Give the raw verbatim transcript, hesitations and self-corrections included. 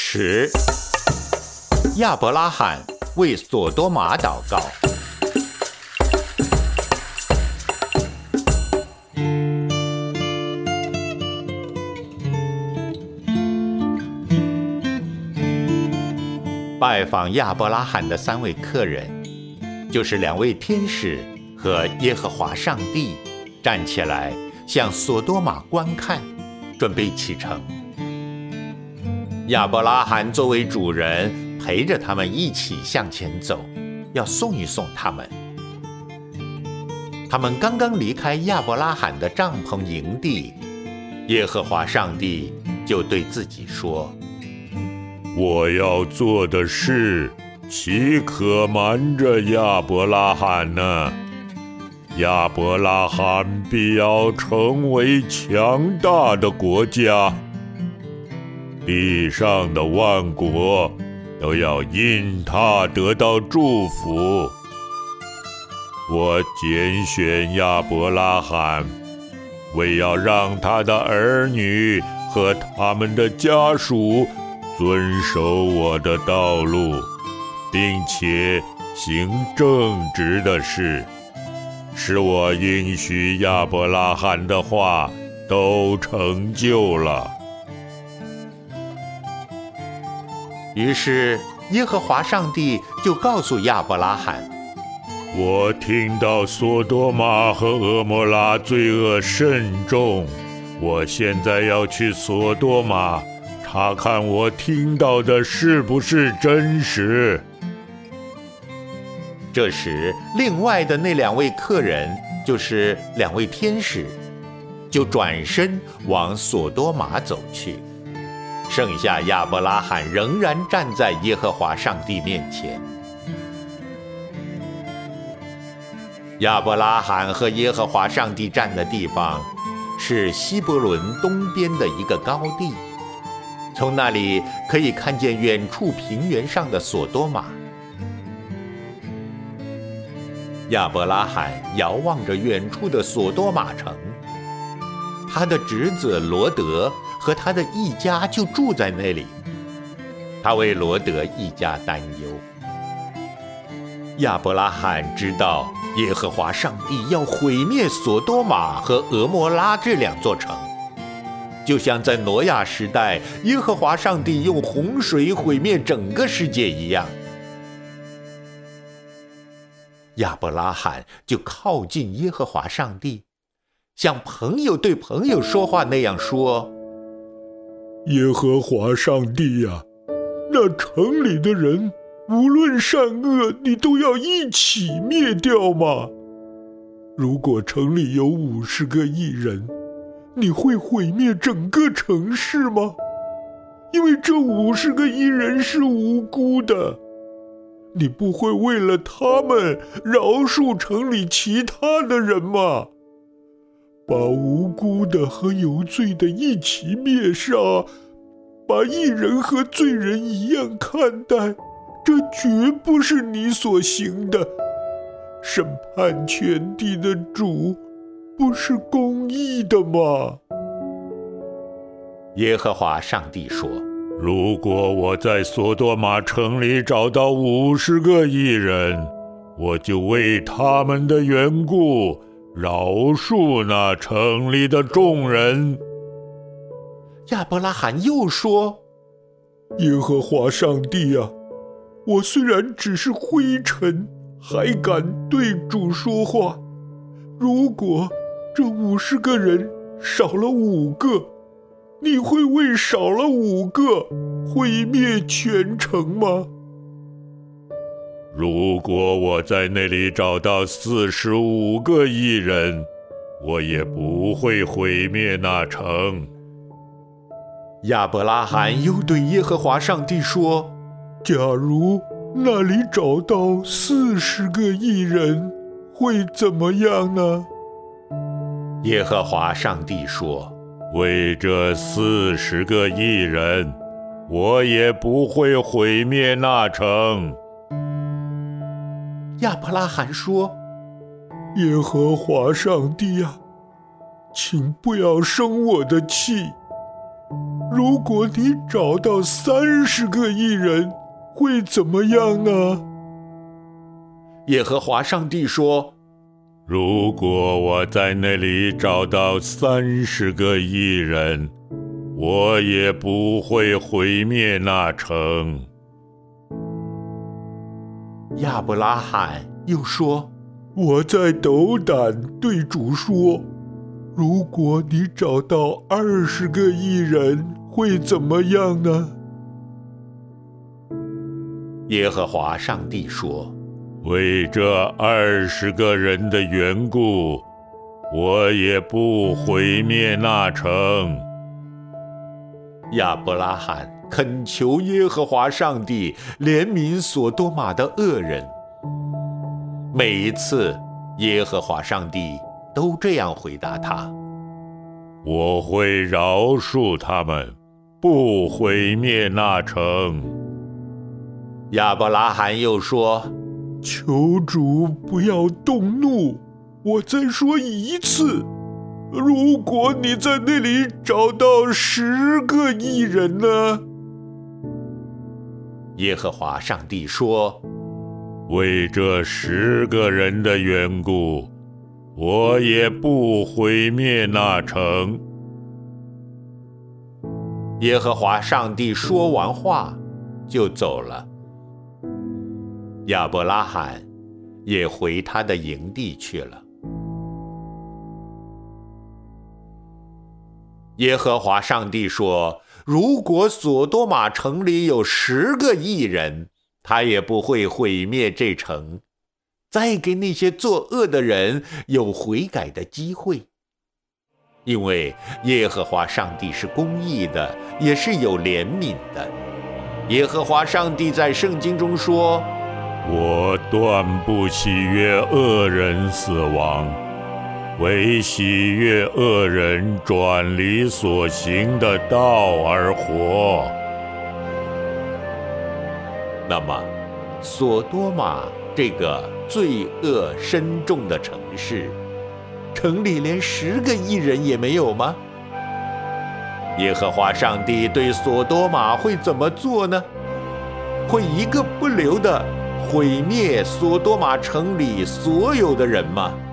十，亚伯拉罕为索多玛祷告。拜访亚伯拉罕的三位客人，就是两位天使和耶和华上帝，站起来向索多玛观看，准备启程。亚伯拉罕作为主人，陪着他们一起向前走，要送一送他们。他们刚刚离开亚伯拉罕的帐篷营地，耶和华上帝就对自己说： 我要做的事，岂可瞒着亚伯拉罕呢？亚伯拉罕必要成为强大的国家，地上的万国都要因他得到祝福。我拣选亚伯拉罕，为要让他的儿女和他们的家属遵守我的道路，并且行正直的事，使我应许亚伯拉罕的话都成就了。 于是耶和华上帝就告诉亚伯拉罕： 我听到索多玛和蛾摩拉罪恶甚重，我现在要去索多玛，查看我听到的是不是真实。 这时，另外的那两位客人，就是两位天使，就转身往索多玛走去，剩下亚伯拉罕仍然站在耶和华上帝面前。亚伯拉罕和耶和华上帝站的地方，是希伯伦东边的一个高地，从那里可以看见远处平原上的索多玛。亚伯拉罕遥望着远处的索多玛城，他的侄子罗德和他的一家就住在那里，他为罗德一家担忧。亚伯拉罕知道耶和华上帝要毁灭索多玛和蛾摩拉这两座城，就像在挪亚时代耶和华上帝用洪水毁灭整个世界一样。亚伯拉罕就靠近耶和华上帝，像朋友对朋友说话那样说： 耶和华上帝呀、啊，那城里的人无论善恶，你都要一起灭掉吗？如果城里有五十个义人，你会毁灭整个城市吗？因为这五十个义人是无辜的，你不会为了他们饶恕城里其他的人吗？把无辜的和有罪的一起灭杀，把义人和罪人一样看待，这绝不是你所行的。审判全地的主，不是公义的吗？ 耶和华上帝说： 如果我在索多玛城里找到五十个义人，我就为他们的缘故饶恕那城里的众人。 亚伯拉罕又说： 耶和华上帝啊，我虽然只是灰尘，还敢对主说话。如果这五十个人少了五个，你会为少了五个毁灭全城吗？如果我在那里找到四十五个义人，我也不会毁灭那城。 亚伯拉罕又对耶和华上帝说： 假如那里找到四十个义人，会怎么样呢？ 耶和华上帝说： 为这四十个义人，我也不会毁灭那城。 亚伯拉罕说： 耶和华上帝啊，请不要生我的气。 如果你找到三十个义人，会怎么样呢？ 耶和华上帝说： 如果我在那里找到三十个义人，我也不会毁灭那城。 亚伯拉罕又说： 我在斗胆对主说，如果你找到二十个义人，会怎么样呢？ 耶和华上帝说： 为这二十个人的缘故，我也不毁灭那城。 亚伯拉罕恳求耶和华上帝怜悯所多玛的恶人。每一次，耶和华上帝都这样回答他： 我会饶恕他们，不毁灭那城。 亚伯拉罕又说： 求主不要动怒，我再说一次，如果你在那里找到十个义人呢？ 耶和华上帝说： 为这十个人的缘故，我也不毁灭那城。 耶和华上帝说完话，就走了。亚伯拉罕也回他的营地去了。耶和华上帝说：如果所多玛城里有十个义人，他也不会毁灭这城，再给那些作恶的人有悔改的机会。因为耶和华上帝是公义的，也是有怜悯的。耶和华上帝在圣经中说： 我断不喜悦恶人死亡，唯喜悦恶人转离所行的道而活。 那么，所多玛这个罪恶深重的城市，城里连十个义人也没有吗？耶和华上帝对所多玛会怎么做呢？会一个不留的毁灭所多玛城里所有的人吗？